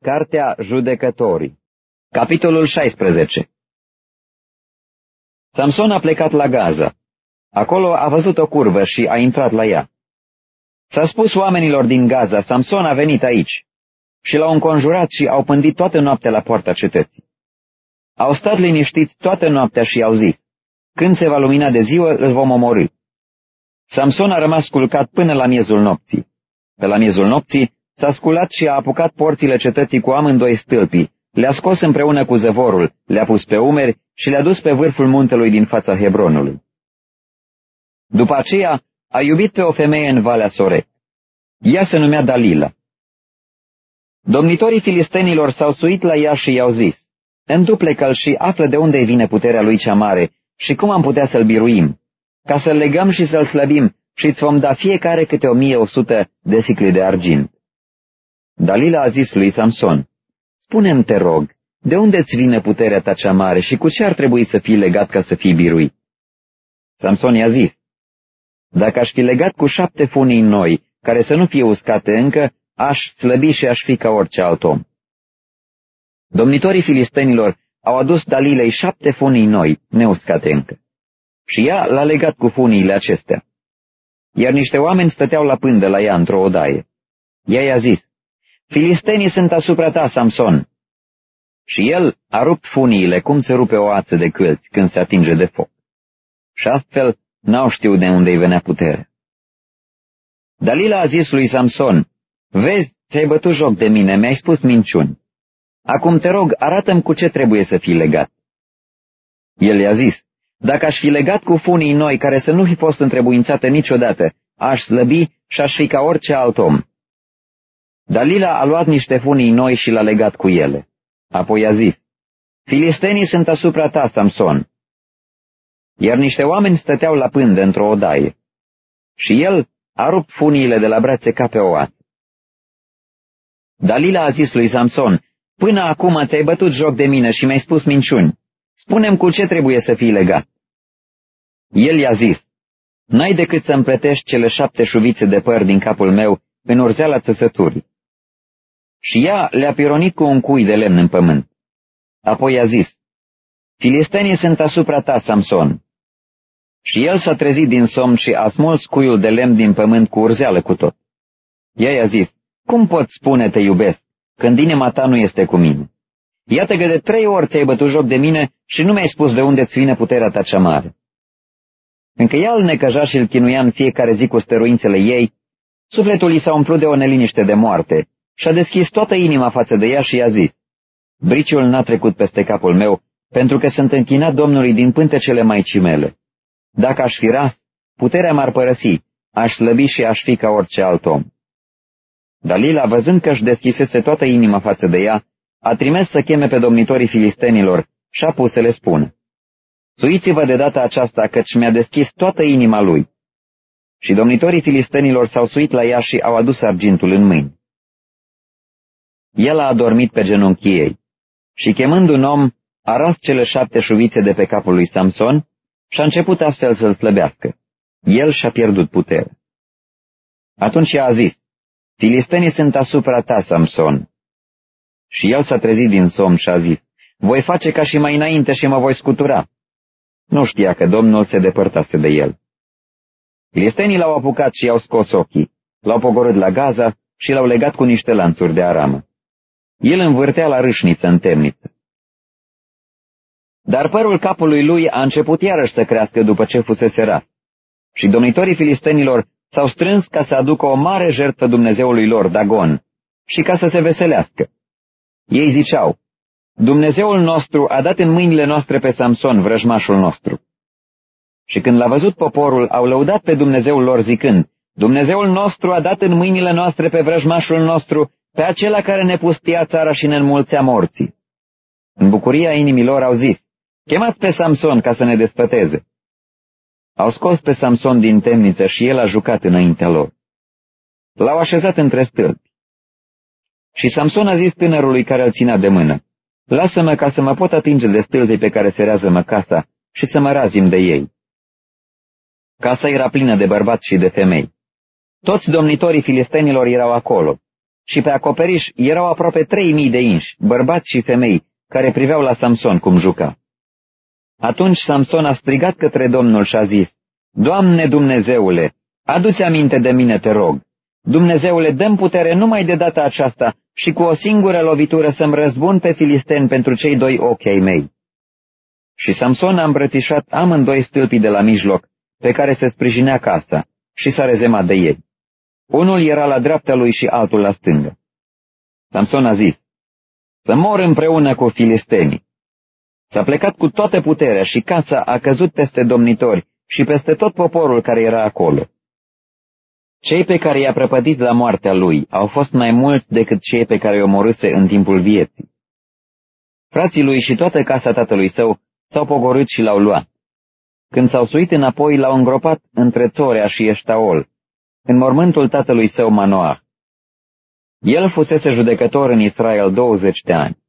Cartea Judecătorii, capitolul 16. Samson a plecat la Gaza. Acolo a văzut o curvă și a intrat la ea. S-a spus oamenilor din Gaza: Samson a venit aici, și l-au înconjurat și au pândit toată noaptea la poarta cetății. Au stat liniștiți toată noaptea și au zis: când se va lumina de ziua, îl vom omorî. Samson a rămas culcat până la miezul nopții. Pe la miezul nopții s-a sculat și a apucat porțile cetății cu amândoi stâlpii, le-a scos împreună cu zăvorul, le-a pus pe umeri și le-a dus pe vârful muntelui din fața Hebronului. După aceea a iubit pe o femeie în Valea Sorec. Ea se numea Dalila. Domnitorii filistenilor s-au suit la ea și i-au zis: întuplecă-l și află de unde vine puterea lui cea mare și cum am putea să-l biruim, ca să-l legăm și să-l slăbim și îți vom da fiecare câte 1100 de sicli de argint. Dalila a zis lui Samson: spune-mi, te rog, de unde îți vine puterea ta cea mare și cu ce ar trebui să fii legat ca să fii biruit? Samson i-a zis: dacă aș fi legat cu 7 funii noi, care să nu fie uscate încă, aș slăbi și aș fi ca orice alt om. Domnitorii filistenilor au adus Dalilei 7 funii noi, neuscate încă. Și ea l-a legat cu funiile acestea. Iar niște oameni stăteau la pândă la ea într-o odaie. Ea i-a zis: filistenii sunt asupra ta, Samson. Și el a rupt funiile cum se rupe o ață de câlți când se atinge de foc. Și astfel n-au știut de unde-i venea putere. Dalila a zis lui Samson: vezi, ți-ai bătut joc de mine, mi-ai spus minciuni. Acum te rog, arată-mi cu ce trebuie să fii legat. El i-a zis: dacă aș fi legat cu funii noi care să nu fi fost întrebuințate niciodată, aș slăbi și aș fi ca orice alt om. Dalila a luat niște funii noi și l-a legat cu ele. Apoi a zis: filistenii sunt asupra ta, Samson. Iar niște oameni stăteau la pândă într-o odaie. Și el a rupt funiile de la brațe ca pe o ață. Dalila a zis lui Samson: până acum ți-ai bătut joc de mine și mi-ai spus minciuni. Spune-mi cu ce trebuie să fii legat. El i-a zis: n-ai decât să împletești cele 7 șuvițe de păr din capul meu în urzeala țăsăturii. Și ea le-a pironit cu un cui de lemn în pământ. Apoi a zis: filistenii sunt asupra ta, Samson. Și el s-a trezit din somn și a smuls cuiul de lemn din pământ cu urzeală cu tot. Ea i-a zis: cum poți spune te iubesc, când inima ta nu este cu mine? Iată că de 3 ori ți-ai bătut joc de mine și nu mi-ai spus de unde îți vine puterea ta cea mare. Încă ea îl necăja și îl chinuia în fiecare zi cu stăruințele ei, sufletul i s-a umplut de o neliniște de moarte și a deschis toată inima față de ea și i-a zis: briciul n-a trecut peste capul meu, pentru că sunt închinat Domnului din pântecele maicii mele. Dacă aș fi ras, puterea m-ar părăsi, aș slăbi și aș fi ca orice alt om. Dalila, văzând că își deschisese toată inima față de ea, a trimis să cheme pe domnitorii filistenilor și a pus să le spună: suiți-vă de data aceasta, căci mi-a deschis toată inima lui. Și domnitorii filistenilor s-au suit la ea și au adus argintul în mâini. El a adormit pe genunchii ei și, chemând un om, a ras cele 7 șuvițe de pe capul lui Samson și a început astfel să-l slăbească. El și-a pierdut puterea. Atunci ea a zis: filistenii sunt asupra ta, Samson. Și el s-a trezit din somn și a zis: voi face ca și mai înainte și mă voi scutura. Nu știa că Domnul se depărtase de el. Filistenii l-au apucat și i-au scos ochii, l-au pogorât la Gaza și l-au legat cu niște lanțuri de aramă. El învârtea la râșniță în temniță. Dar părul capului lui a început iarăși să crească după ce fusese ras. Și domnitorii filistenilor s-au strâns ca să aducă o mare jertfă Dumnezeului lor, Dagon, și ca să se veselească. Ei ziceau: Dumnezeul nostru a dat în mâinile noastre pe Samson, vrăjmașul nostru. Și când l-a văzut poporul, au lăudat pe Dumnezeul lor zicând: Dumnezeul nostru a dat în mâinile noastre pe vrăjmașul nostru, pe acela care ne pustia țara și ne înmulțea morții. În bucuria inimilor au zis: chemați pe Samson ca să ne despăteze. Au scos pe Samson din temniță și el a jucat înaintea lor. L-au așezat între stâlpi. Și Samson a zis tânărului care îl ținea de mână: lasă-mă ca să mă pot atinge de stâlpii pe care se rează-mă casa și să mă razim de ei. Casa era plină de bărbați și de femei. Toți domnitorii filistenilor erau acolo. și pe acoperiș erau aproape 3000 de inși, bărbați și femei, care priveau la Samson cum juca. Atunci Samson a strigat către Domnul și a zis, Doamne Dumnezeule, adu-ți aminte de mine, te rog. Dumnezeule, dă-mi putere numai de data aceasta și cu o singură lovitură să-mi răzbun pe filisteni pentru cei 2 ochi ai mei. Și Samson a îmbrățișat amândoi stâlpii de la mijloc, pe care se sprijinea casa, și s-a rezemat de ei. Unul era la dreapta lui și altul la stângă. Samson a zis, să mor împreună cu filistenii. S-a plecat cu toată puterea și casa a căzut peste domnitori și peste tot poporul care era acolo. Cei pe care i-a prăpădit la moartea lui au fost mai mulți decât cei pe care i-o omorâse în timpul vieții. Frații lui și toată casa tatălui său s-au pogorât și l-au luat. Când s-au suit înapoi, l-au îngropat între Torea și Eștaol, în mormântul tatălui său Manoah. El fusese judecător în Israel 20 de ani.